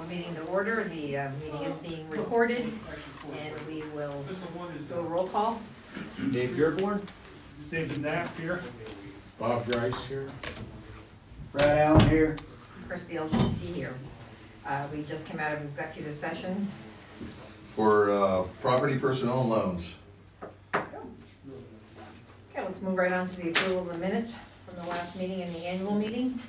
meeting to order. The meeting is being recorded, and we will go roll call. Dave Dearborn. David Knapp here. Bob Grice here. Brad Allen here. Christy Olszewski here. We just came out of executive session. For property personnel loans. Okay, let's move right on to the approval of the minutes from the last meeting and the annual meeting.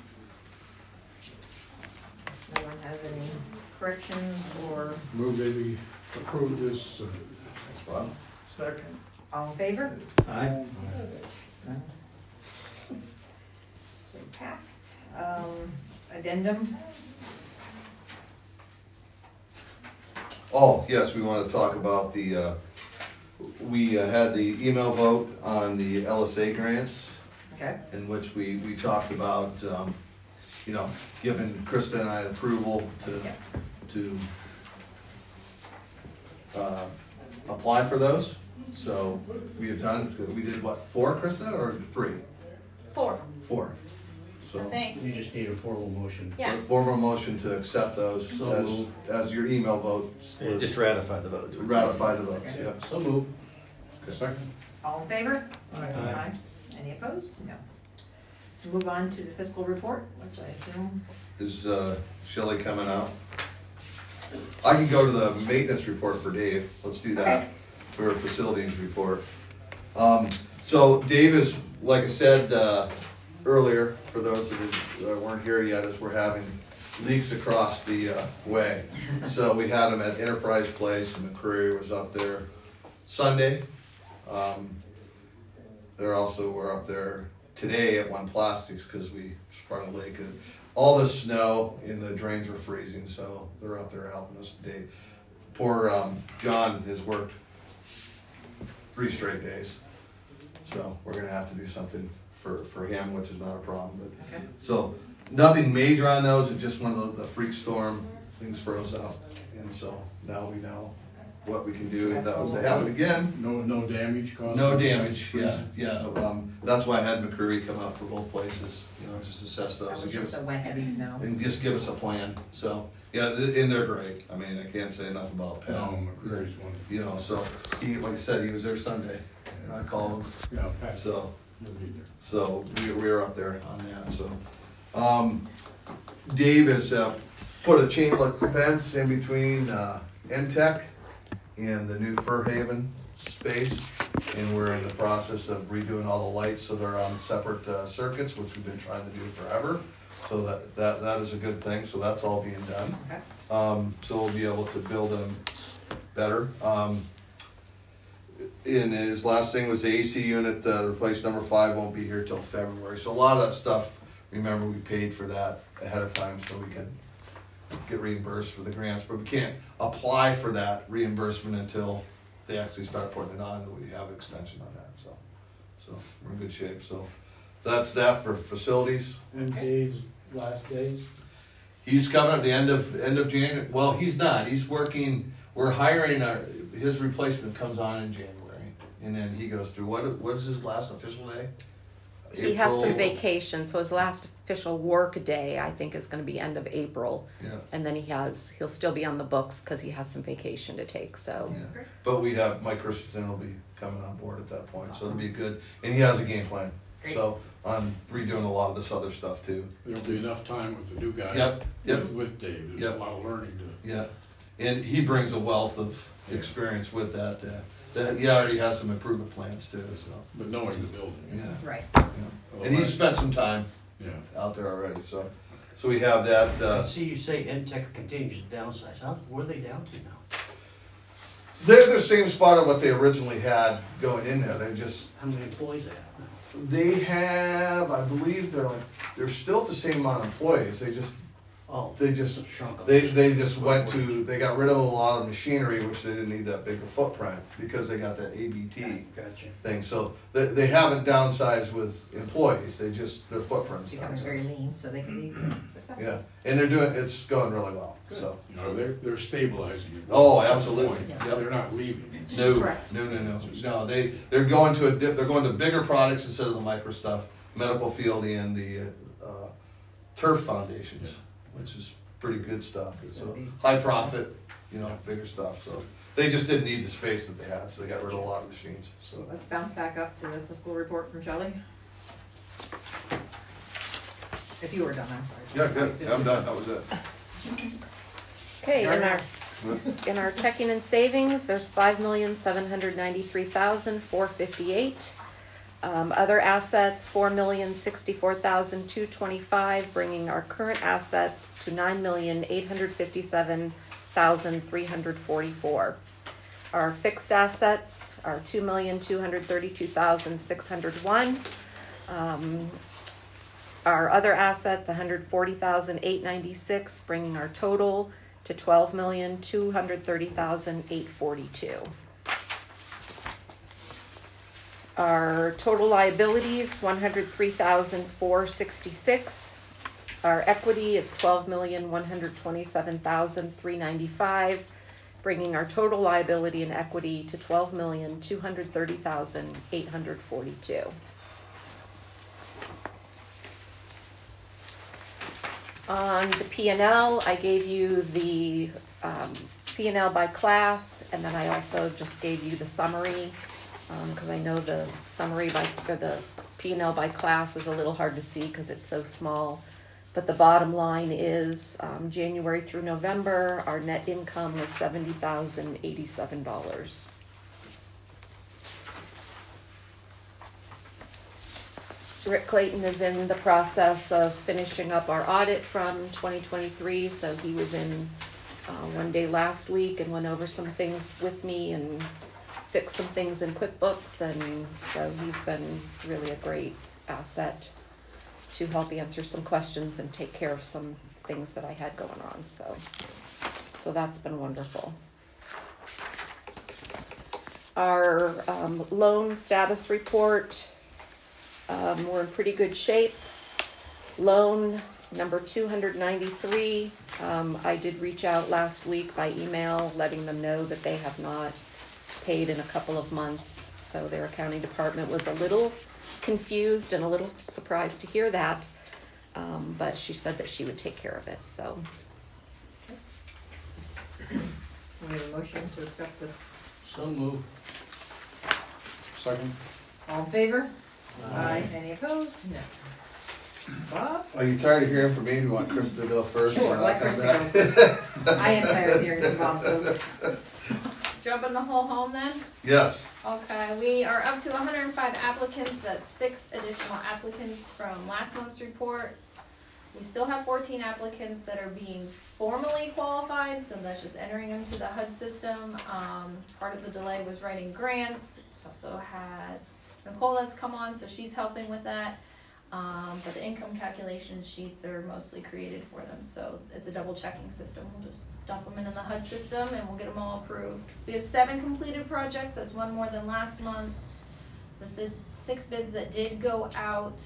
If no one has any corrections or... Move that we approve this. Thanks, Bob. Second. All in favor? Aye. So passed. Addendum. Oh, yes, we want to talk about the, we had the email vote on the LSA grants, Okay. in which we talked about, you know, giving Krista and I approval to apply for those. So we have done, we did what, 4, Krista, or 3? 4. 4. So You just need a formal motion. Yeah. formal motion to accept those So as your email vote. was- Just ratify the votes. Ratify the votes, Okay. yeah. So move. Second. All in favor? Aye. Any opposed? No. So move on to the fiscal report, which I assume. Is Shelley coming out? I can go to the maintenance report for Dave. Let's do that Okay. for facilities report. So Dave is, like I said earlier, for those that weren't here yet, is we're having leaks across the way. So we had them at Enterprise Place, and McCreary was up there Sunday. We're up there today at One Plastics because we sprung a leak. And all the snow in the drains were freezing, so they're up there helping us today. Poor John has worked 3 straight days, so we're gonna have to do something for him, which is not a problem. But Okay. so nothing major on those. It's just one of the freak storm things froze up, and so now we know what we can do if that was to happen again. No damage caused? No damage, yeah. That's why I had McCreary come out for both places, you know, just assess those That and was give just us, a wet, heavy snow. and just give us a plan. So, yeah, and they're great. I mean, I can't say enough about Pat. No, McCreary's one. You know, so he, like I said, he was there Sunday, and I called him. Yeah, Pat. So, He'll be there. so we were up there on that. So, Dave has put a chain link fence in between Entech and the new Fairhaven space, and we're in the process of redoing all the lights so they're on separate circuits, which we've been trying to do forever. So that is a good thing. So that's all being done. Okay. So we'll be able to build them better. And his last thing was the AC unit, replace number 5 won't be here till February. So a lot of that stuff, remember, we paid for that ahead of time so we could get reimbursed for the grants, but we can't apply for that reimbursement until they actually start putting it on, and we have an extension on that, so we're in good shape. So that's that for facilities. And Dave's last days? He's coming at the end of January. Well, he's not. He's working. We're hiring his replacement comes on in January, and then he goes through. What is his last official day? He has some April? vacation, so his last official work day, I think, is going to be end of April. Yeah. And then he'll still be on the books because he has some vacation to take. So Yeah. But we have Mike Christensen will be coming on board at that point, so it'll be good. And he has a game plan. Great. So I'm redoing a lot of this other stuff too. There'll be enough time with the new guy. Yep. With Dave. There's Yep. a lot of learning to. Yeah, and he brings a wealth of experience with that. That he already has some improvement plans too. So But knowing the building. yeah. Right. And he's spent some time Yeah. out there already, so we have that. I see you say Entech continues to downsize. Where are they down to now? They're the same spot of what they originally had going in there. They just How many employees they have now? they have, I believe they're still the same amount of employees. They just Shrunk. they just went to they got rid of a lot of machinery, which they didn't need that big a footprint because they got that ABT Gotcha. thing. So they haven't downsized with employees. They just their It's footprints becoming very downsized. lean, so they can be successful. Yeah, and it's going really well. So. You know, they're stabilizing it. Oh, At some absolutely. point. Yep. They're not leaving. No, Correct. no. They're going to they're going to bigger products instead of the micro stuff. Medical field and the turf foundations, which is pretty good stuff. It's Should be. high profit, bigger stuff, so. They just didn't need the space that they had, so they got rid of a lot of machines, so. Let's bounce back up to the fiscal report from Shelley. If you were done, I'm sorry. Yeah, good, yeah, I'm done, that was it. Okay, in our checking and savings, there's $5,793,458. Other assets, $4,064,225, bringing our current assets to $9,857,344. Our fixed assets are $2,232,601. Our other assets, $140,896, bringing our total to $12,230,842. Our total liabilities, $103,466. Our equity is $12,127,395, bringing our total liability and equity to $12,230,842. On the P&L, I gave you the P&L by class, and then I also just gave you the summary, because I know the summary or the P&L by class is a little hard to see because it's so small. But the bottom line is January through November, our net income was $70,087. Rick Clayton is in the process of finishing up our audit from 2023, so he was in one day last week and went over some things with me and fixed some things in QuickBooks, and so he's been really a great asset to help answer some questions and take care of some things that I had going on, so that's been wonderful. Our loan status report, we're in pretty good shape. Loan number 293, I did reach out last week by email letting them know that they have not paid in a couple of months, so their accounting department was a little confused and a little surprised to hear that, but she said that she would take care of it, so. We have a motion to accept the, So moved. Second? all in favor? Aye. Any opposed? No. Bob? Are you tired of hearing from me? Do you want Chris to go first? Sure, or not let come Chris back? go. I am tired of hearing from Bob, so. Jumping the whole home then? Yes, Okay, we are up to 105 applicants. That's 6 additional applicants from last month's report. We still have 14 applicants that are being formally qualified, so that's just entering into the HUD system. Part of the delay was writing grants. Also had Nicole that's come on, so she's helping with that. But the income calculation sheets are mostly created for them, so it's a double checking system. We'll just dump them into the HUD system and we'll get them all approved. We have 7 completed projects, that's 1 more than last month. The 6 bids that did go out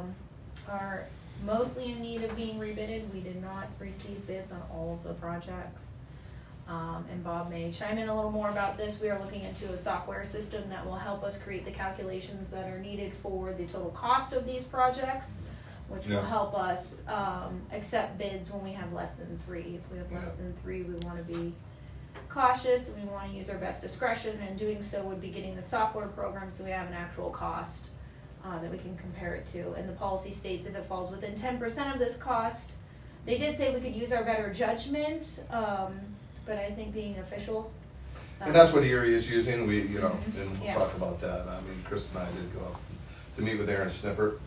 are mostly in need of being rebidded. We did not receive bids on all of the projects. And Bob may chime in a little more about this. We are looking into a software system that will help us create the calculations that are needed for the total cost of these projects, which will Yeah. help us accept bids when we have less than 3. If we have less than 3, we want to be cautious. We want to use our best discretion, and doing so would be getting the software program so we have an actual cost that we can compare it to. And the policy states if it falls within 10% of this cost, they did say we could use our better judgment, but I think being official. and that's what Erie is using, and we'll Yeah. talk about that. I mean, Chris and I did go up to meet with Aaron Snippert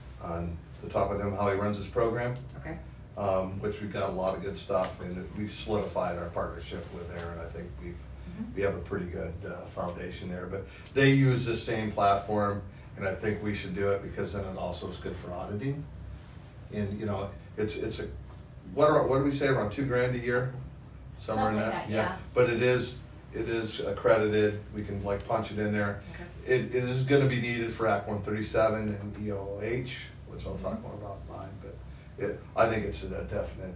to talk with him how he runs his program, Okay. which we've got a lot of good stuff, and we solidified our partnership with Aaron. I think we have a pretty good foundation there, but they use the same platform, and I think we should do it because then it also is good for auditing. And it's a what do we say, around $2,000 a year, somewhere in Something that. like that, yeah. But it is accredited. We can punch it in there. Okay. It is going to be needed for Act 137 and EOH, which I'll talk more about mine. But I think it's a definite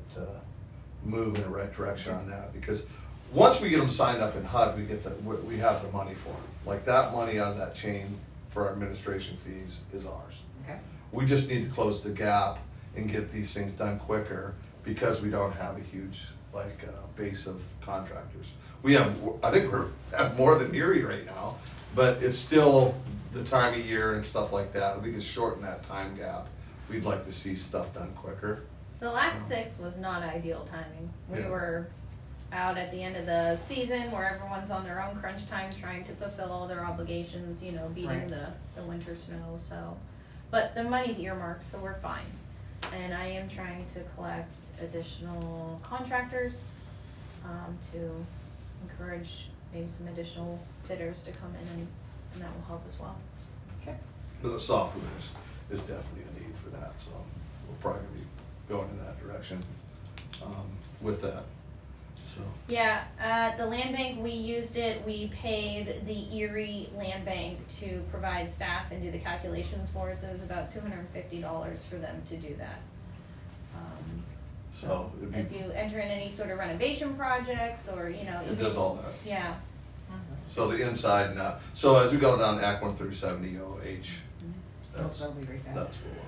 move in the right direction on that, because once we get them signed up in HUD, we have the money for them. Like that money out of that chain for our administration fees is ours. Okay. We just need to close the gap and get these things done quicker because we don't have a huge, like, base of contractors. We have, I think have more than Erie right now, but it's still the time of year and stuff like that. If we could shorten that time gap, we'd like to see stuff done quicker. The last 6 was not ideal timing. We Yeah. were out at the end of the season where everyone's on their own crunch times trying to fulfill all their obligations, you know, beating Right. the winter snow, so. But the money's earmarked, so we're fine. And I am trying to collect additional contractors, to encourage maybe some additional bidders to come in, and that will help as well. Okay. But the software is definitely a need for that, so we're probably gonna be going in that direction, with that, so. Yeah, the land bank, we used it, we paid the Erie Land Bank to provide staff and do the calculations for us. It was about $250 for them to do that. So it'd If be, you enter in any sort of renovation projects or, you know. it does all that. Yeah, So the inside and out, so as we go down Act 1 through 70 OH, that's That'll be right back. what we'll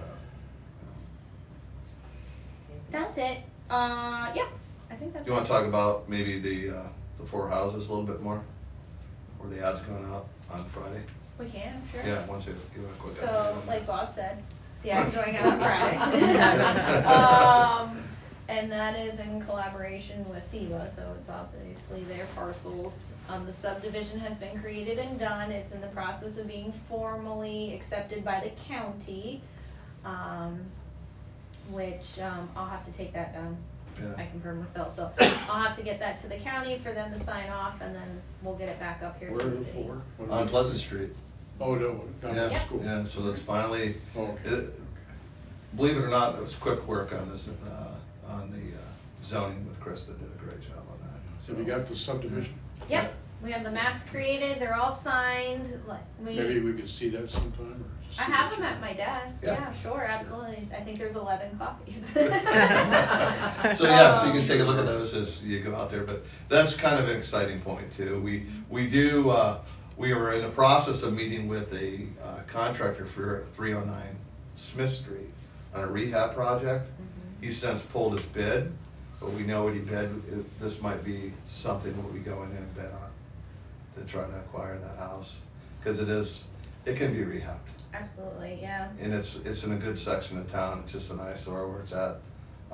have. that's it. Yeah, I think that's You wanna talk about maybe the 4 houses a little bit more? Where the ads going out on Friday? We can, sure. Yeah, once you give it a quick. So, update on like that. Bob said, the ad's going out on Friday. And that is in collaboration with SEBA, so it's obviously their parcels. The subdivision has been created and done. It's in the process of being formally accepted by the county, which I'll have to take that down. Yeah. I confirmed with Phil, so I'll have to get that to the county for them to sign off, and then we'll get it back up here to Where are the the city. 4? What On are Pleasant Street. Oh, no, down Yeah, at school. yeah, so that's finally, Okay. believe it or not, there was quick work on this, on the zoning with Krista, did a great job on that. So you got the subdivision? Yep, we have the maps created, they're all signed, like, Maybe we could see that sometime, or just I see have what them you- at my desk, Yeah. yeah, sure, absolutely. I think there's 11 copies. So yeah, so you can take a look at those as you go out there, but that's kind of an exciting point too. We were in the process of meeting with a contractor for 309 Smith Street on a rehab project. He's since pulled his bid, but we know what he bid. This might be something that we go in and bid on to try to acquire that house, because it can be rehabbed. Absolutely, yeah. And it's in a good section of town. It's just an eyesore where it's at.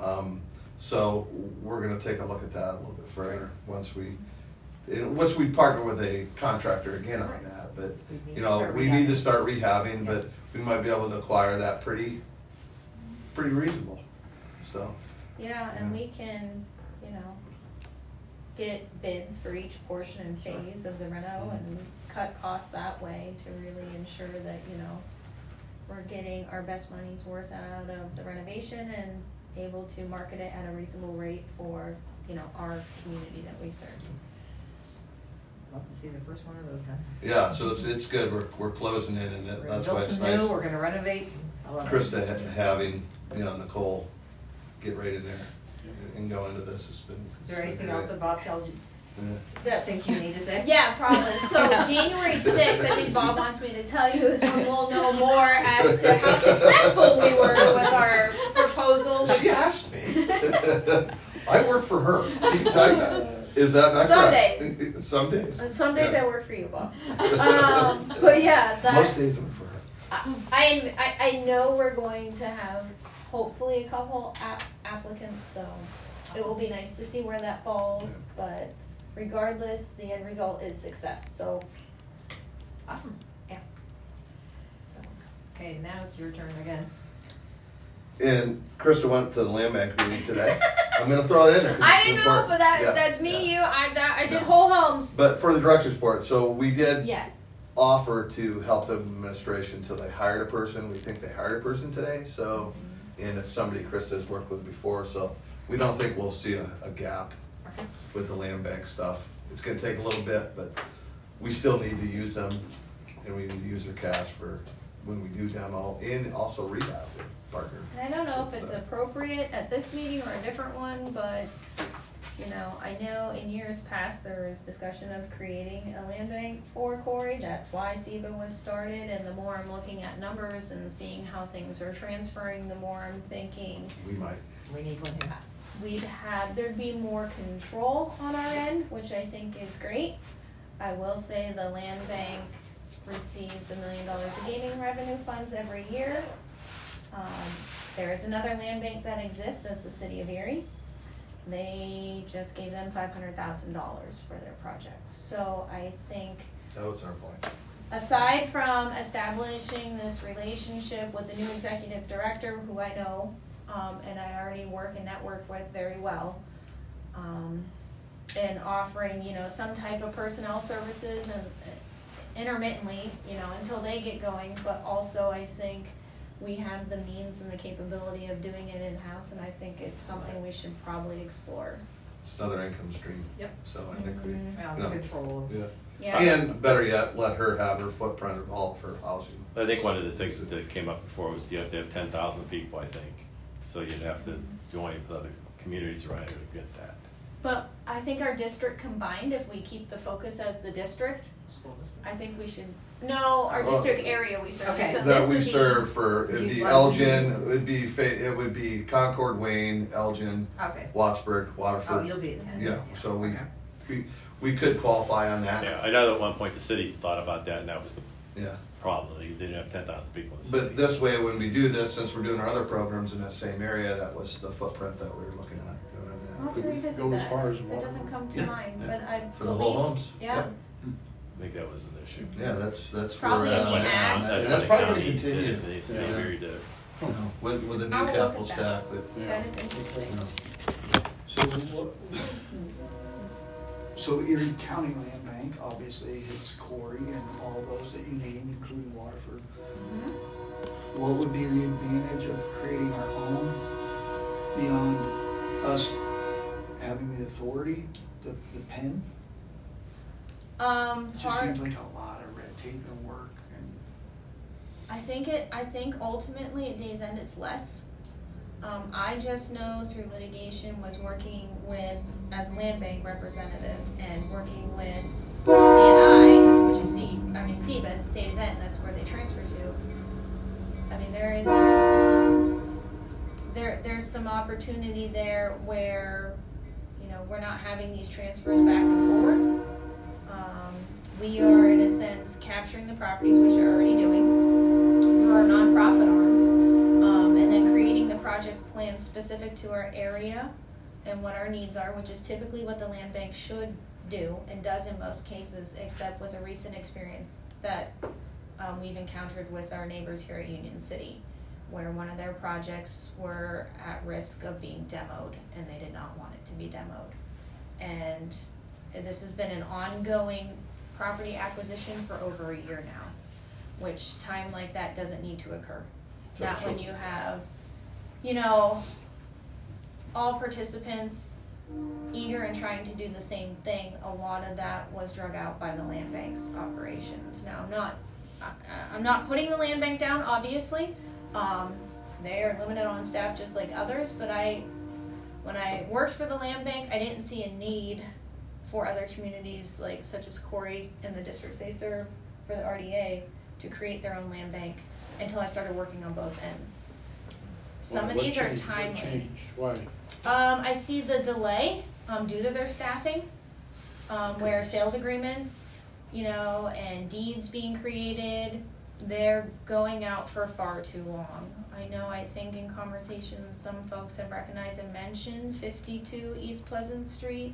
So we're gonna take a look at that a little bit further once we partner with a contractor again on that. But you know, we need to start rehabbing, but Yes. we might be able to acquire that pretty reasonable. So Yeah, and Yeah. we can, you know, get bids for each portion and phase of the reno and cut costs that way to really ensure that, you know, we're getting our best money's worth out of the renovation and able to market it at a reasonable rate for, you know, our community that we serve. Love to see the first one of those done. yeah, so it's good. We're closing in, and We're gonna that's build why it's some nice. new, we're gonna renovate. I love it. Krista having Nicole get right in there and go into this. It's been. Is there anything else that Bob tells you, Yeah. think you need to say? Yeah, probably. So January 6th, I think Bob wants me to tell you is when we'll know more as to how successful we were with our proposal. She asked me. I work for her. She can tell you that. Is that not Some correct? days. Some days. Some days Yeah. I work for you, Bob. But yeah, Most days I work for her. I know we're going to have hopefully a couple applicants, so it will be nice to see where that falls. But regardless, the end result is success. So Awesome. yeah. So Okay, now it's your turn again. And Krista went to the land bank meeting today. I'm going to throw it in there. 'cause I it's didn't know, important. but Yeah, that's me. yeah. You. I did No. whole homes. But for the director's report, so we did Yes. offer to help the administration until they hired a person. We think they hired a person today, so, and it's somebody Krista's worked with before, so we don't think we'll see a gap with the land bank stuff. It's gonna take a little bit, but we still need to use them, and we need to use their cash for when we do demo and also rehab partner. And I don't know if it's appropriate at this meeting or a different one, but You know, I know in years past there was discussion of creating a land bank for Corey. That's why SEBA was started. And the more I'm looking at numbers and seeing how things are transferring, the more I'm thinking We might. We need one here. there'd be more control on our end, which I think is great. I will say the land bank receives $1 million of gaming revenue funds every year. There is another land bank that exists, that's the city of Erie. They just gave them $500,000 for their projects. So I think That was our point. aside from establishing this relationship with the new executive director, who I know, and I already work and network with very well, and offering, you know, some type of personnel services and intermittently, you know, until they get going, but also I think we have the means and the capability of doing it in-house, and I think it's something we should probably explore. It's another income stream. Yep. So I think we, Well, No. control of. yeah. Yeah. And better yet, let her have her footprint of all of her housing. I think one of the things that came up before was you have to have 10,000 people, I think. So you'd have to join with other communities around here to get that. But I think our district combined, if we keep the focus as the district, I think we should, no, our district area we serve. Okay. So this That we would be- serve for, it'd be You- Elgin, it would be Concord, Wayne, Elgin, Okay. Wattsburg, Oh, Waterford. you'll be at 10. Yeah, so Okay. we could qualify on that. Yeah, I know that at one point the city thought about that, and that was the Yeah. problem. They didn't have 10,000 people in the city. But this way, when we do this, since we're doing our other programs in that same area, that was the footprint that we were looking at. doing on I'll have that. to revisit Go as that. far as That water. doesn't come to Yeah, mind, yeah. but I For the whole believe- homes. Yeah. Yep. I think that was an issue. Yeah, that's where Probably we're at. in the on that. act. And That's That's why probably the gonna county continue. did it. They said Yeah. Erie did it. You know, with the I'll new look capital at stack, that. but, Yeah. That is interesting. you know. So what, so Erie County Land Bank, obviously it's Corey and all those that you named, including Waterford. Mhm. What would be the advantage of creating our own beyond us having the authority, the pen? It just Part, seems like a lot of red tape and work and. I think ultimately at day's end it's less. I just know through litigation was working with, as a land bank representative and working with CNI, which is SEBA, day's end, that's where they transfer to. I mean, there's some opportunity there where, you know, we're not having these transfers back and forth. We are in a sense capturing the properties, which we're already doing through our nonprofit arm, and then creating the project plan specific to our area and what our needs are, which is typically what the land bank should do and does in most cases, except with a recent experience that we've encountered with our neighbors here at Union City, where one of their projects were at risk of being demoed and they did not want it to be demoed. And this has been an ongoing property acquisition for over a year now, which time like that doesn't need to occur. Not when you have, you know, all participants eager and trying to do the same thing. A lot of that was drug out by the land bank's operations. Now, I'm not putting the land bank down, obviously. They are limited on staff just like others, but when I worked for the land bank, I didn't see a need for other communities like such as Corey and the districts they serve for the RDA to create their own land bank until I started working on both ends. Some of What these are changed? What timely. changed? Why? I see the delay due to their staffing, where sales agreements, you know, and deeds being created, they're going out for far too long. I think in conversations some folks have recognized and mentioned 52 East Pleasant Street.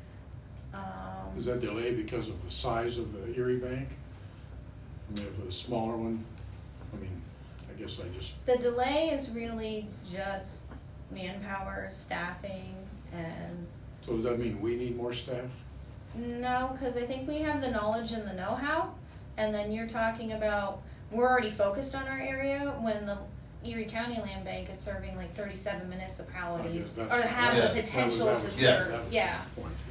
Is that delay because of the size of the Erie Bank? I mean, if it was a smaller one, I mean, I guess I just, The delay is really just manpower, staffing, and so does that mean we need more staff? no, because I think we have the knowledge and the know-how, and then you're talking about, we're already focused on our area when the Erie County Land Bank is serving like 37 municipalities, Oh, yeah, or that's- have Yeah. the potential That to was- serve, that was yeah. the point.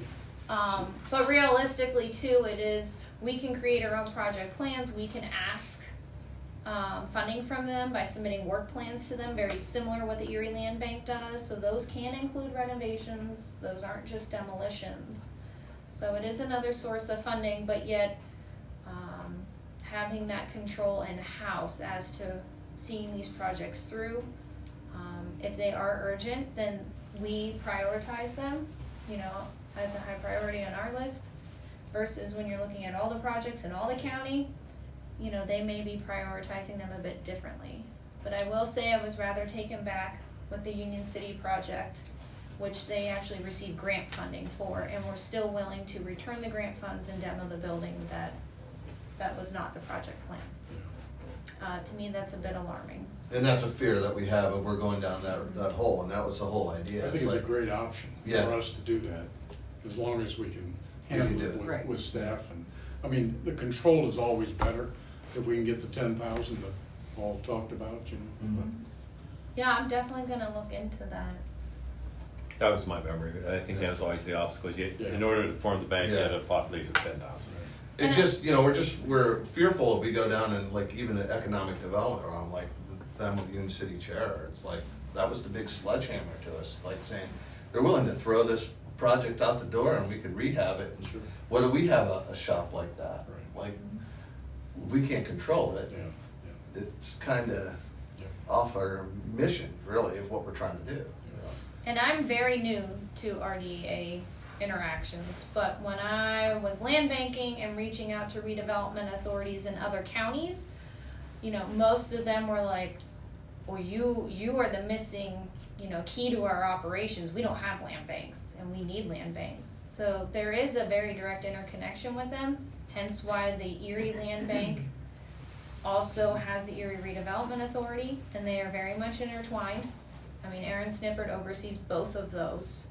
But realistically too, it is, we can create our own project plans, we can ask funding from them by submitting work plans to them, very similar what the Erie Land Bank does. So those can include renovations. Those aren't just demolitions. So it is another source of funding, but yet having that control in-house as to seeing these projects through. If they are urgent, then we prioritize them, you know, as a high priority on our list, versus when you're looking at all the projects in all the county, you know, they may be prioritizing them a bit differently. But I will say I was rather taken back with the Union City project, which they actually received grant funding for, and were still willing to return the grant funds and demo the building that was not the project plan. To me, that's a bit alarming. And that's a fear that we have if we're going down that hole, and that was the whole idea. I think it's a great option Yeah. for us to do that, as long as we can We can handle do it it. Right. with staff. And I mean, the control is always better if we can get the 10,000 that Paul talked about, you know. Mhm. Yeah, I'm definitely gonna look into that. That was my memory. I think that was always the obstacle. Yeah. In order to form the bank, you had Yeah. a population of 10,000. It just, you know, we're fearful if we go down and like even the economic development realm, like them with Union City Chair, it's like, that was the big sledgehammer to us, like saying, they're willing to throw this project out the door and we could rehab it. And Sure. what do we have a shop like that? Right. Like, we can't control it. Yeah, It's kinda yeah. off our mission, really, of what we're trying to do. You know? And I'm very new to RDA interactions, but when I was land banking and reaching out to redevelopment authorities in other counties, you know, most of them were like, well, you are the missing, you know, key to our operations. We don't have land banks, and we need land banks. So there is a very direct interconnection with them, hence why the Erie Land Bank also has the Erie Redevelopment Authority, and they are very much intertwined. I mean, Aaron Snippert oversees both of those.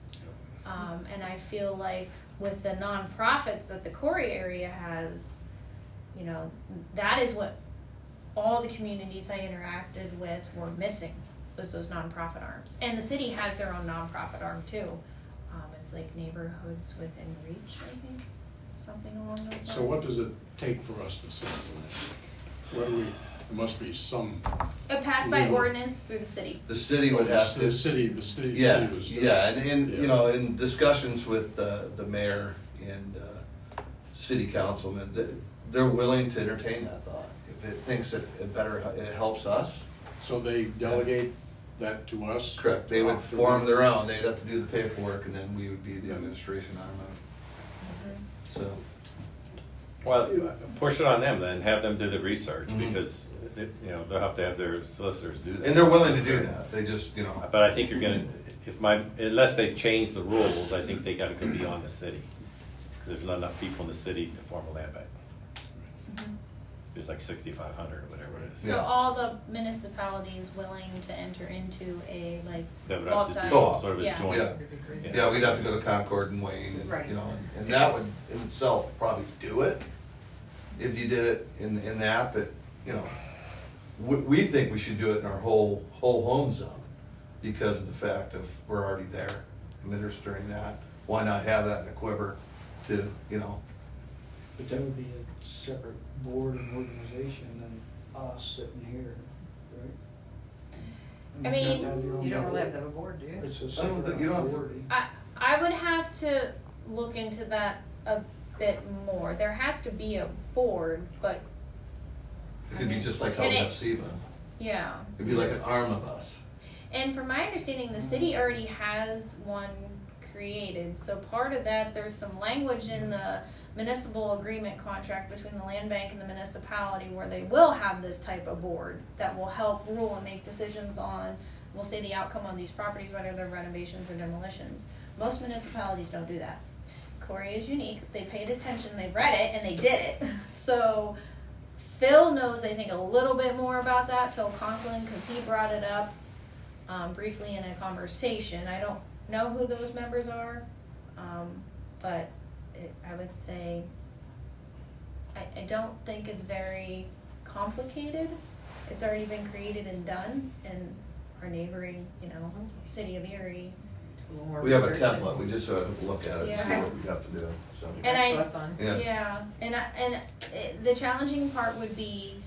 And I feel like with the nonprofits that the Corey area has, you know, that is what all the communities I interacted with were missing, was those nonprofit arms. And the city has their own nonprofit arm too. It's like Neighborhoods Within Reach, I think, something along those lines. So what does it take for us to settle that? What do we, there must be some. It passed by legal- ordinance through the city. The city would have to. The city Yeah, was doing. yeah, and Yeah. you know, in discussions with the mayor and city councilman, they're willing to entertain that thought. If it thinks it helps us. So they delegate that to us? Correct, they would After form we- their own, they'd have to do the paperwork, and then we would be the administration arm of it. So, Well, push it on them then, have them do the research, Mhm. because, you know, they'll have to have their solicitors do that. and they're willing to do that, they just, you know, But I think you're gonna, unless they change the rules, I think they gotta go beyond the city. Because there's not enough people in the city to form a land bank. There's like 6,500 or whatever it is. So Yeah. all the municipalities willing to enter into a like They would have to do multi. Co-op. sort of a Yeah. joint. yeah. Yeah, we'd have to go to Concord and Wayne, and, Right. you know, and that would in itself probably do it, if you did it in that, but, you know, we think we should do it in our whole home zone, because of the fact of we're already there, administering that, why not have that in the quiver to, you know, But that would be a separate board and organization than us sitting here, right? I mean, You have to have your own You don't really board. have to have a board, do you? It's a I don't separate think- you don't have to- authority. I would have to look into that a bit more. There has to be a board, but it could be just like how we have SEBA, yeah. it'd be like an arm of us. And from my understanding, the city already has one created. So part of that, there's some language in the municipal agreement contract between the land bank and the municipality where they will have this type of board that will help rule and make decisions on, we'll say, the outcome on these properties, whether they're renovations or demolitions. Most municipalities don't do that. Corey is unique. They paid attention, they read it, and they did it. So Phil knows, I think, a little bit more about that, Phil Conklin, because he brought it up briefly in a conversation. I don't know who those members are, but I would say I don't think it's very complicated. It's already been created and done in our neighboring, you know, city of Erie. A little more We have a research template, we just have to look at it and see Yeah. what we have to do, so. and And back I- to us on. Yeah. And the challenging part would be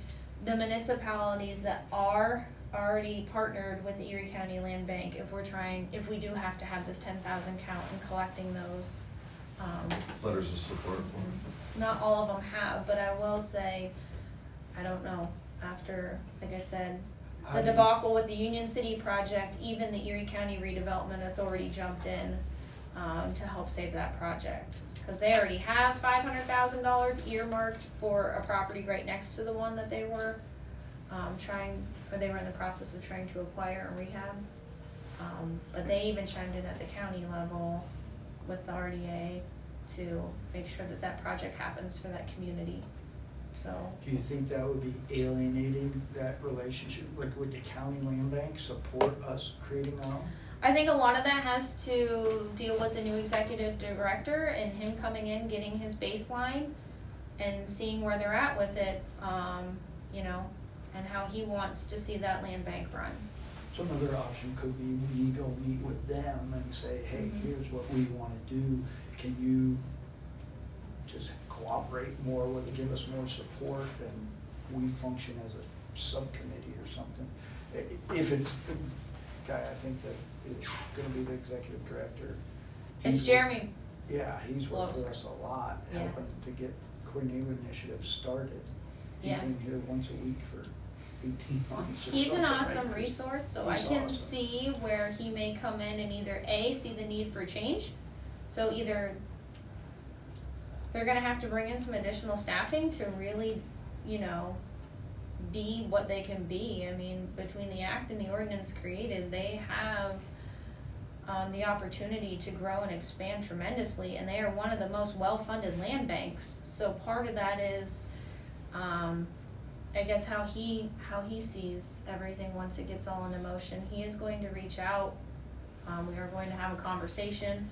the municipalities that are already partnered with the Erie County Land Bank, if we do have to have this 10,000 count and collecting those, Letters of support. not all of them have, but I will say, I don't know, after, like I said, the debacle with the Union City project, even the Erie County Redevelopment Authority jumped in to help save that project. Because they already have $500,000 earmarked for a property right next to the one that they were they were in the process of trying to acquire and rehab. But they even chimed in at the county level with the RDA to make sure that that project happens for that community. So. Do you think that would be alienating that relationship, like with the county land bank, support us creating our own? I think a lot of that has to deal with the new executive director and him coming in, getting his baseline and seeing where they're at with it, you know, and how he wants to see that land bank run. Some other option could be we go meet with them and say, hey, here's what we want to do. Can you just cooperate more with it, give us more support, and we function as a subcommittee or something. If it's the guy, I think that is going to be the executive director. It's Jeremy. Yeah, he's worked with Closer. us a lot, helping Yes. to get Core Neighborhood Initiative started. He Yeah. came here once a week for 18 months or He's an something, awesome right? resource, so He's I can awesome. see where he may come in and either A, see the need for change, so either they're gonna have to bring in some additional staffing to really, you know, be what they can be. I mean, between the act and the ordinance created, they have the opportunity to grow and expand tremendously, and they are one of the most well-funded land banks. So part of that is, I guess how he sees everything once it gets all into motion. He is going to reach out. We are going to have a conversation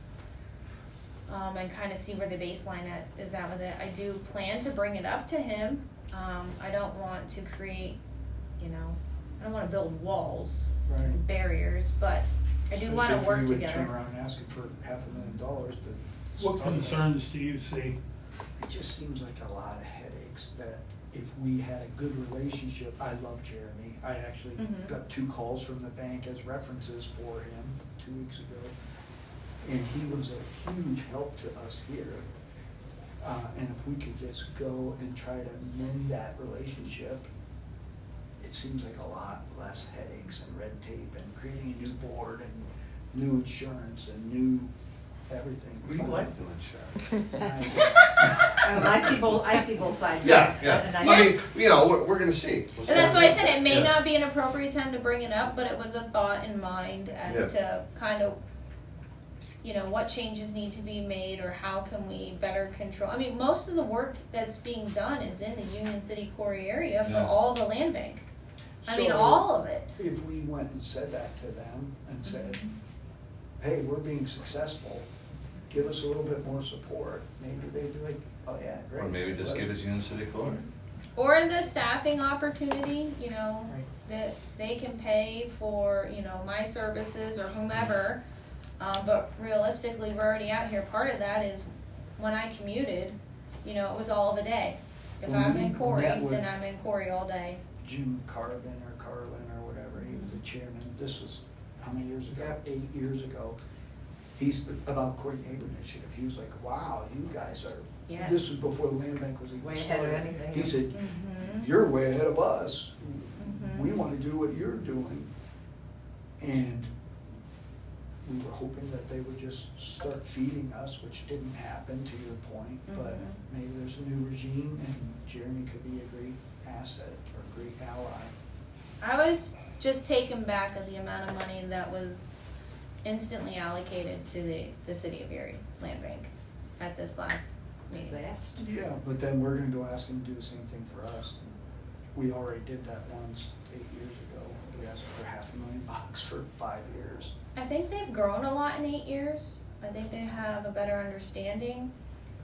and kind of see where the baseline is at with it. I do plan to bring it up to him. I don't want to create, you know, I don't want to build walls, Right. and barriers, but I do want to work If we would together. turn around and ask him for $500,000 to What start it. concerns do you see? It just seems like a lot of headaches that if we had a good relationship, I love Jeremy. I actually Mhm. got 2 calls from the bank as references for him 2 weeks ago. And he was a huge help to us here. And if we could just go and try to mend that relationship, it seems like a lot less headaches and red tape and creating a new board and new insurance and new everything. We like doing insurance. I see both sides. Yeah, And yeah. I mean, you know, we're gonna see. We'll see And that's how why I it said goes. it may Yeah. not be an appropriate time to bring it up, but it was a thought in mind as to kind of, you know, what changes need to be made or how can we better control. I mean, most of the work that's being done is in the Union City Quarry area for Yeah. all the land bank. I mean, So, all of it. If we went and said that to them and said, hey, we're being successful, give us a little bit more support, maybe they'd be like, oh yeah, great. Or maybe just give us Union City Core. Or the staffing opportunity, you know, that they can pay for, you know, my services or whomever. But realistically, we're already out here. Part of that is when I commuted, you know, it was all of a day. If Well, I'm we in Corey, met with- then I'm in Corey all day. Jim Carvin or Carlin or whatever, he was the chairman, this was how many years ago? 8 years ago. He's about Core Neighborhood Initiative, he was like, wow, you guys are, Yes. this was before the land bank was even Way started. ahead of anything. He said, Mm-hmm. you're way ahead of us, Mm-hmm. we wanna do what you're doing. And we were hoping that they would just start feeding us, which didn't happen, to your point, but Mhm. maybe there's a new regime and Jeremy could be a great asset or a great ally. I was just taken back of the amount of money that was instantly allocated to the city of Erie Land Bank at this last meeting. Yeah, but then we're gonna go ask them to do the same thing for us. We already did that once 8 years ago. We asked for $500,000 for 5 years. I think they've grown a lot in 8 years. I think they have a better understanding.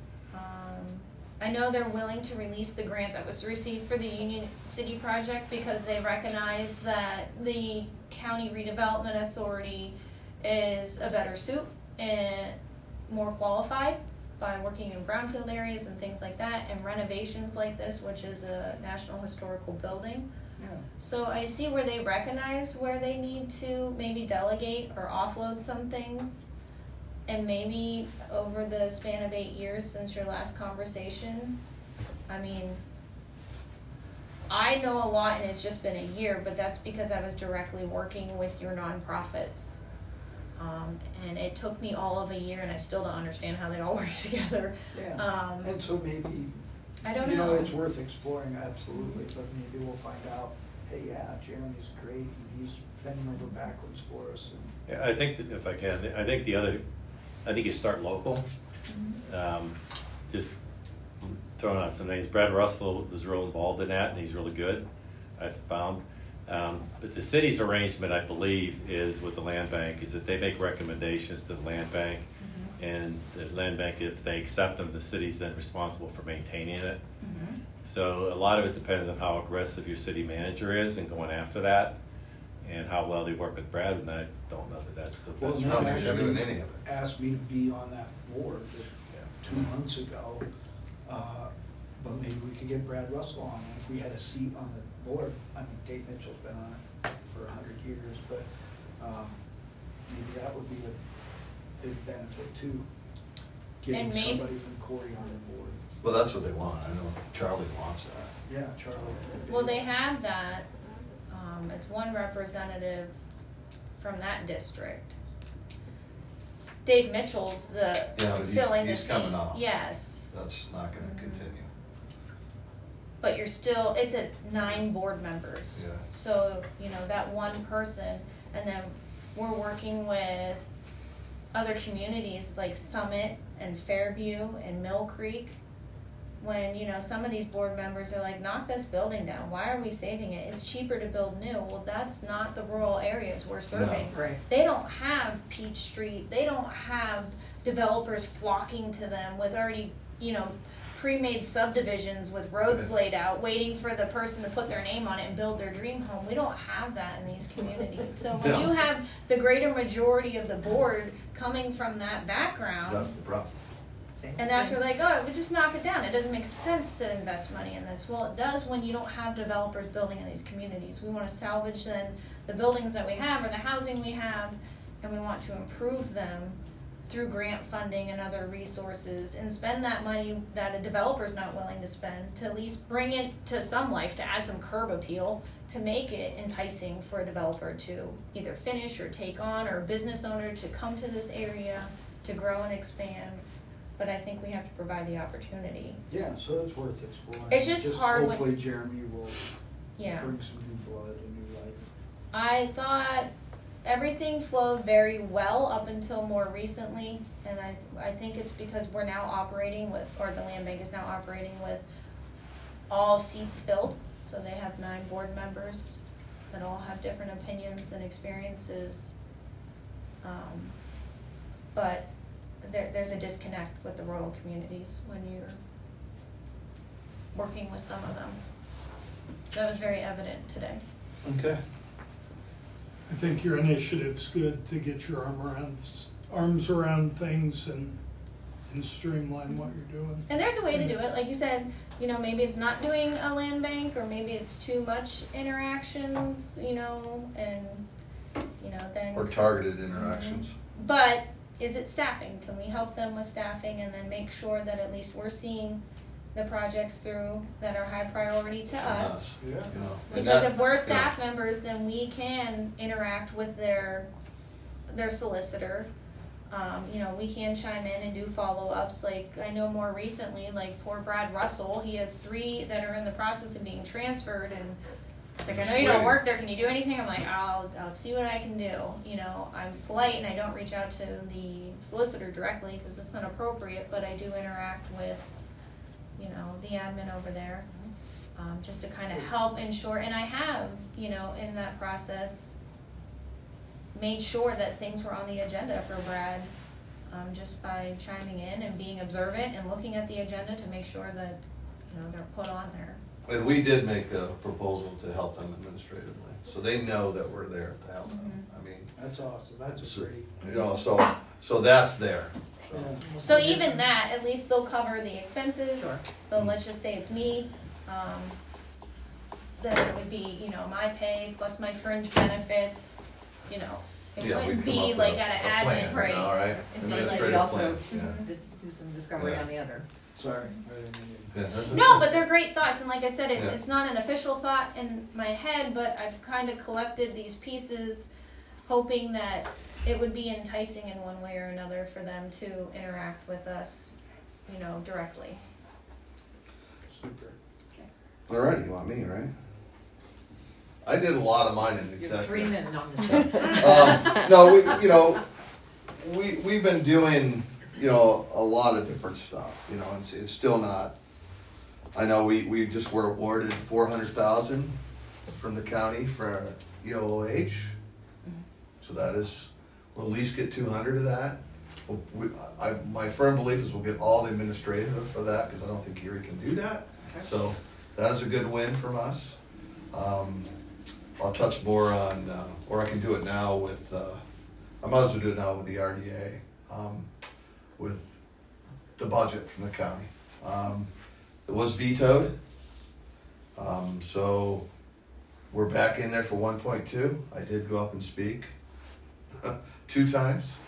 I know they're willing to release the grant that was received for the Union City project because they recognize that the County Redevelopment Authority is a better suit and more qualified by working in brownfield areas and things like that, and renovations like this, which is a National Historical Building. Yeah. So I see where they recognize where they need to maybe delegate or offload some things. And maybe over the span of 8 years since your last conversation, I mean, I know a lot and it's just been a year, but that's because I was directly working with your nonprofits. And it took me all of a year and I still don't understand how they all work together. Yeah, and so maybe, I don't you know, know. it's worth exploring, absolutely, but maybe we'll find out, hey, yeah, Jeremy's great, and he's bending over backwards for us. And Yeah, I think that if I can, I think you start local. Just throwing out some names. Brad Russell was real involved in that, and he's really good, I found. But the city's arrangement, I believe, is with the land bank, is that they make recommendations to the land bank, and the land bank, if they accept them, the city's then responsible for maintaining it. So a lot of it depends on how aggressive your city manager is in going after that, and how well they work with Brad, and I don't know that that's the well, best. Neil I don't think they're doing actually any of it. asked me to be on that board 2 months ago, but maybe we could get Brad Russell on, and if we had a seat on the board, I mean, Dave Mitchell's been on it for 100 years, but maybe that would be a big benefit too, getting And maybe- somebody from Corey on the board. Well, that's what they want. I know Charlie wants that. Yeah, Charlie. Well, they have that, it's one representative from that district. Dave Mitchell's the Yeah, but filling the he's same. coming off. Yes, That's not gonna continue. but you're still, it's at 9 board members. Yeah. So, you know, that one person, and then we're working with other communities like Summit and Fairview and Mill Creek. When, you know, some of these board members are like, knock this building down. Why are we saving it? It's cheaper to build new. Well, that's not the rural areas we're serving. Right. They don't have Peach Street. They don't have developers flocking to them with already, you know, pre-made subdivisions with roads laid out, waiting for the person to put their name on it and build their dream home. We don't have that in these communities. So when No. you have the greater majority of the board coming from that background, That's the problem. Same and that's thing. where they go, we just knock it down. It doesn't make sense to invest money in this. Well, it does when you don't have developers building in these communities. We want to salvage then the buildings that we have or the housing we have, and we want to improve them through grant funding and other resources, and spend that money that a developer's not willing to spend to at least bring it to some life, to add some curb appeal, to make it enticing for a developer to either finish or take on, or a business owner to come to this area to grow and expand. But I think we have to provide the opportunity. Yeah, so it's worth exploring. It's just hard when- Hopefully Jeremy will Yeah. bring some new blood and new life. I thought everything flowed very well up until more recently, and I think it's because we're now operating with, or the land bank is now operating with all seats filled. So they have 9 board members that all have different opinions and experiences. But there's a disconnect with the rural communities when you're working with some of them. That was very evident today. Okay. I think your initiative's good to get your arms around things and streamline what you're doing. And there's a way to do it, like you said, you know, maybe it's not doing a land bank, or maybe it's too much interactions, you know, and, you know, then. Or targeted interactions. But is it staffing? Can we help them with staffing and then make sure that at least we're seeing the projects through that are high priority to us? Yeah. You know, and Because that- if we're you know, staff members, then we can interact with their solicitor. You know, we can chime in and do follow-ups. Like, I know more recently, like poor Brad Russell, he has 3 that are in the process of being transferred, and it's like, I know you don't work there, can you do anything? I'm like, I'll see what I can do. You know, I'm polite and I don't reach out to the solicitor directly because it's inappropriate, but I do interact with, you know, the admin over there, just to kind of help ensure, and I have, you know, in that process, made sure that things were on the agenda for Brad, just by chiming in and being observant and looking at the agenda to make sure that, you know, they're put on there. And we did make a proposal to help them administratively, so they know that we're there to help them. I mean, That's awesome, that's so, great. you know, so that's there. So. Yeah. So even that, at least they'll cover the expenses. Sure. So let's just say it's me, then it would be, you know, my pay plus my fringe benefits, you know. It Yeah, wouldn't we'd come be up like with at a an plan admin right rate. now, right? It'd be like- Maybe Administrative also plan, yeah. just do some discovery Yeah. on the other. Sorry. I didn't mean to- Yeah, that's No, okay. but they're great thoughts, and like I said, Yeah. it's not an official thought in my head, but I've kind of collected these pieces, hoping that it would be enticing in one way or another for them to interact with us, you know, directly. Super. Alrighty, you want me, right? I did a lot of mine in You have 3 executive. minutes on this. No, we've been doing, a lot of different stuff, it's still not, I know we just were awarded 400,000 from the county for EOH. So that is, we'll at least get 200 of that. My firm belief is we'll get all the administrative for that, because I don't think Erie can do that. So that is a good win from us. I'll touch more on, or I can do it now with, I might as well do it now with the RDA, with the budget from the county. It was vetoed, so we're back in there for 1.2. I did go up and speak 2 times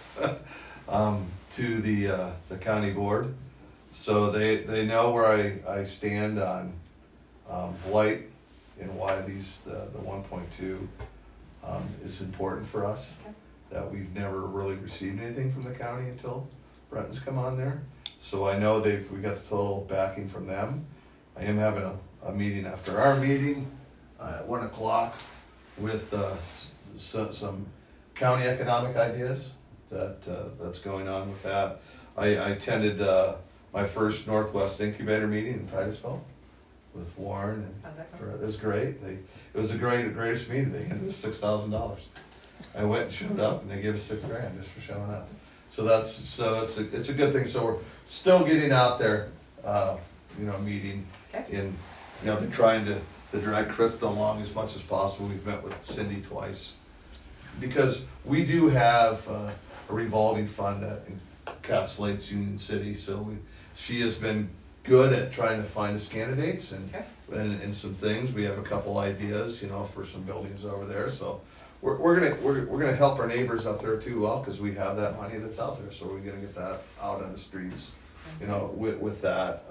to the county board, so they know where I stand on blight and why the 1.2 is important for us. That we've never really received anything from the county until Brenton's come on there. So I know we got the total backing from them. I am having a meeting after our meeting at 1 o'clock with some county economic ideas that's going on with that. I attended my first Northwest Incubator meeting in Titusville with Warren, and How'd that go? it was great. It was the greatest meeting. They handed us $6,000. I went and showed up, and they gave us $6,000 just for showing up. So it's a good thing. So we're still getting out there, meeting, Okay. and they're trying to drag Krista along as much as possible. We've met with Cindy twice because we do have a revolving fund that encapsulates Union City. So she has been good at trying to find us candidates and some things. We have a couple ideas, for some buildings over there. So we're gonna help our neighbors up there too, because we have that money that's out there. So we're gonna get that out on the streets, with that.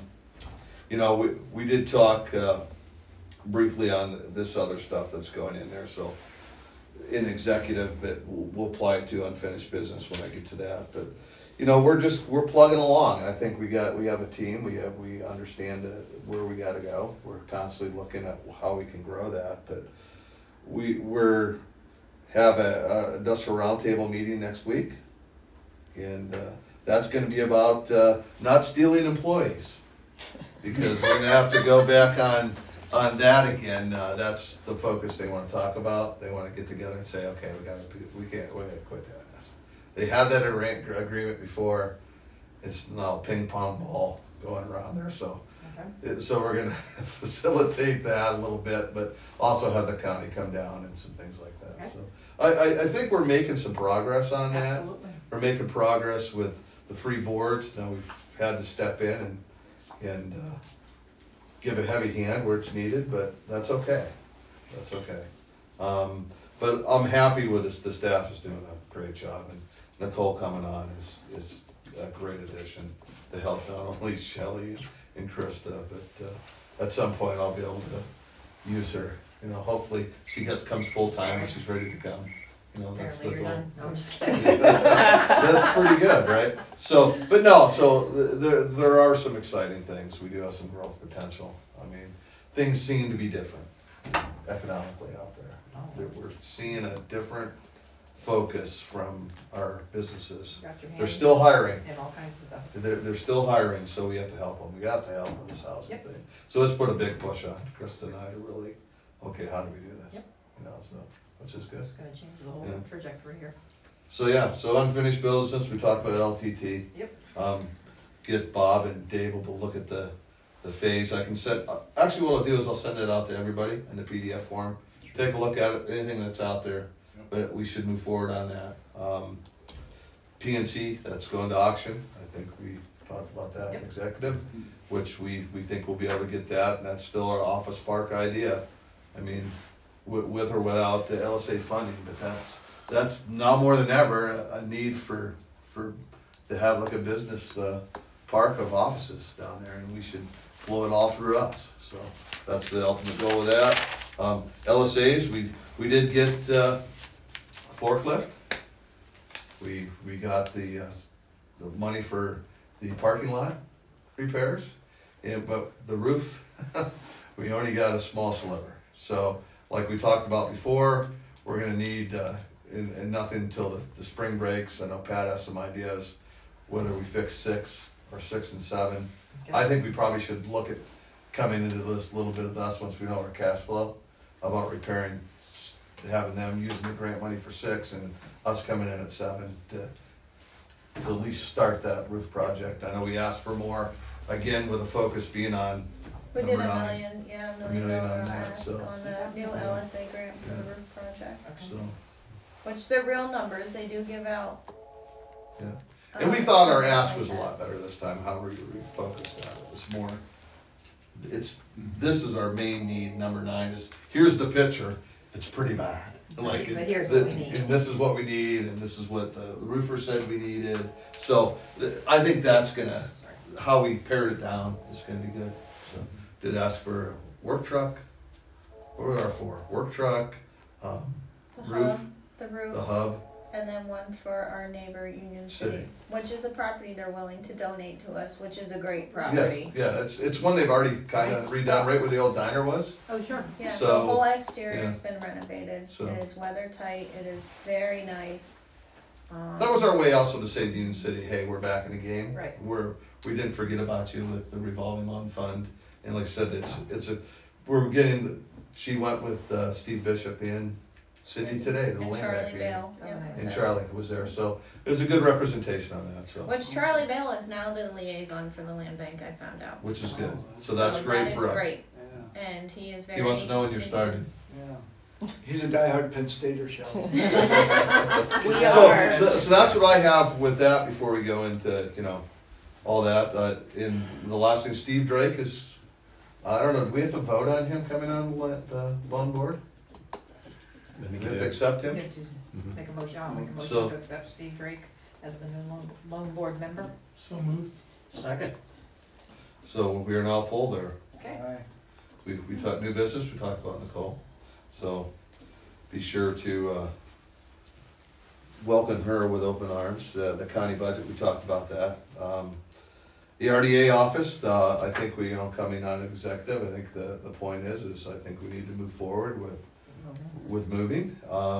We did talk briefly on this other stuff that's going in there. So in executive, but we'll apply it to unfinished business when I get to that. But we're plugging along, and I think we have a team. We understand where we got to go. We're constantly looking at how we can grow that. But we're have a industrial roundtable meeting next week, and that's going to be about not stealing employees, because we're going to have to go back on that again. That's the focus they want to talk about. They want to get together and say, okay, we can't quit doing this. They had that agreement before. It's now ping pong ball going around there. So we're going to facilitate that a little bit, but also have the county come down and some things like that. Okay. So I think we're making some progress on that. Absolutely. We're making progress with the 3 boards. Now we've had to step in and give a heavy hand where it's needed, but that's okay. That's okay. But I'm happy with this. The staff is doing a great job, and Nicole coming on is a great addition to help not only Shelley and Krista, but at some point I'll be able to use her. Hopefully she comes full time when she's ready to come. That's Apparently the you're goal. done. No, I'm just kidding. That's pretty good, right? So there are some exciting things. We do have some growth potential. I mean, things seem to be different economically out there. We're seeing a different focus from our businesses. Got your hand They're still hiring. and all kinds of stuff. They're still hiring, so we have to help them. We got to help with this housing Yep. thing. So let's put a big push on Krista and I to really, okay, how do we do this? Yep. Which is good. It's gonna change the whole Yeah. trajectory here. So unfinished business, we talked about LTT. Yep. Get Bob and Dave will look at the phase. I can send, actually what I'll do is I'll send it out to everybody in the PDF form. Take a look at it, anything that's out there, but we should move forward on that. PNC, that's going to auction. I think we talked about that, Yep. executive, which we think we'll be able to get that, and that's still our office park idea. I mean, with or without the LSA funding, but that's now more than ever a need for to have like a business park of offices down there, and we should flow it all through us. So that's the ultimate goal of that. LSAs, we did get a forklift. We got the money for the parking lot repairs, but the roof, we only got a small sliver. So like we talked about before, we're gonna need, and nothing until the spring breaks. I know Pat has some ideas whether we fix 6 or 6 and 7. I think we probably should look at coming into this little bit of this once we know our cash flow, about repairing, having them using the grant money for 6 and us coming in at 7 to at least start that roof project. I know we asked for more, again, with a focus being on We did number a 9. million, yeah, $1 $1 million million on that, ask so. on the new LSA grant for the roof project. So, Which they're real numbers, they do give out. yeah. And we thought our ask was a lot better this time, however we focused that. It was more, this is our main need, number 9, is here's the picture, it's pretty bad. Like, But here's what we need. And this is what we need, and this is what the roofer said we needed. So I think that's gonna, how we pared it down is gonna be good. So did ask for a work truck. What were our 4? Work truck, The roof, hub, the roof, the hub, and then one for our neighbor Union City. City, which is a property they're willing to donate to us, which is a great yeah, property. yeah. It's one they've already kind of Nice. redone right where the old diner was. Oh, sure. Yeah, So, the whole exterior yeah. has been renovated. So- It is weather tight. It is very nice. That was our way also to say to Union City, hey, we're back in the game. Right. We didn't forget about you with the revolving loan fund. And like I said, we're getting, she went with Steve Bishop in Sydney today, the And land Charlie bank meeting. Bale. Oh, yeah. nice. And Charlie was there, so it was a good representation on that, so, Which Charlie Bale is now the liaison for the land bank, I found out. which is good. So that's great for That us. is great, Yeah, and he is very. He wants to know when you're starting. yeah. He's a diehard Penn Stater, Shelley. We So, are. so that's what I have with that before we go into, all that. In the last thing, Steve Drake is, I don't know, do we have to vote on him coming on the loan board? I Do think we it have to is. accept You him? have to make a motion, I'll make a motion So- to accept Steve Drake as the new loan board member. So moved. Second. So we are now full there. Okay. Aye. We talked new business, we talked about Nicole. So be sure to welcome her with open arms. The county budget, we talked about that. The RDA office, I think we, coming on executive, I think the point is I think we need to move forward with moving.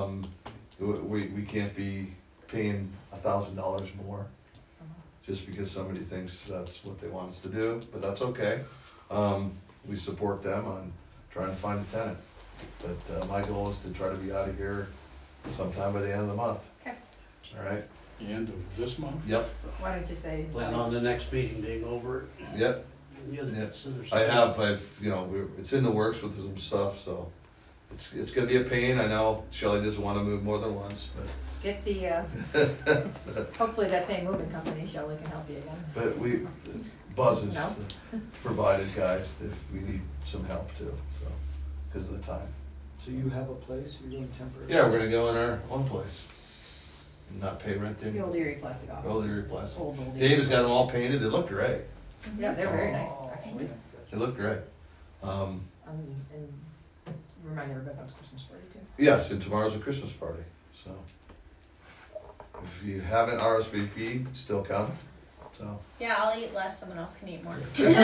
We can't be paying $1,000 more just because somebody thinks that's what they want us to do, but that's okay. We support them on trying to find a tenant. But my goal is to try to be out of here sometime by the end of the month. Okay. All right? The end of this month? Yep, Why don't you say? Plan on the next meeting being over. yep. Yeah, Yep. so there's- It's in the works with some stuff, so it's gonna be a pain. I know Shelley doesn't wanna move more than once, Get the, hopefully that same moving company, Shelley, can help you again. but Buzz is No? provided, guys, if we need some help too, so, because of the time. So you have a place, you're going temporary? Yeah, we're gonna go in our own place. Not pay rent The old anymore. Erie Plastic Office. Old Erie Plastic. Old Erie. Dave has got them all painted, they look great. Yeah, they're very nice, Oh, actually. okay, They look great. And remind everybody about the Christmas party too. Yes, and tomorrow's a Christmas party, so. If you haven't RSVP, still come, so. Yeah, I'll eat less, someone else can eat more.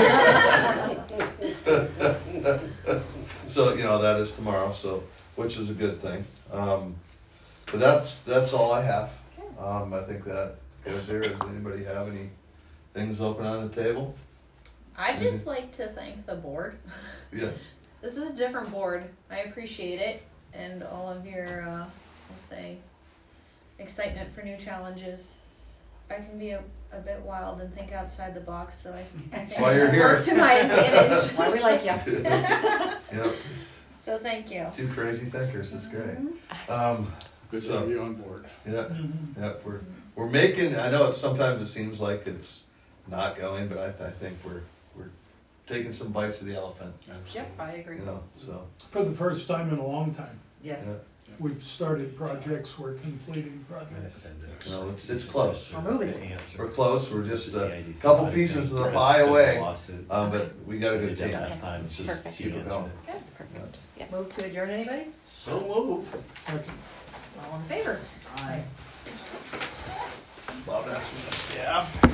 So, that is tomorrow, so, which is a good thing. But that's all I have. I think that goes there. Does anybody have any things open on the table? I just like to thank the board. Yes. This is a different board. I appreciate it and all of your, we'll say, excitement for new challenges. I can be a bit wild and think outside the box, so I think why you're it here. works to my advantage. Why we like you. Yep, So thank you. 2 crazy thinkers, it's great. Good to So- have you on board. Yeah, yeah, we're making, I know it's, sometimes it seems like it's not going, but I think we're taking some bites of the elephant, Yep, I agree. you know, so. For the first time in a long time, Yes, we've started projects, we're completing I'm gonna projects. send this. You know, it's close. We're moving. We're close, we're just a couple pieces of the pie away, but we got a good team. Last time, it's just, Perfect. she Keep it answered going. it. That's perfect. Yeah. move to adjourn, anybody? So move. Second. All in favor? Aye. Bob, that's from the staff.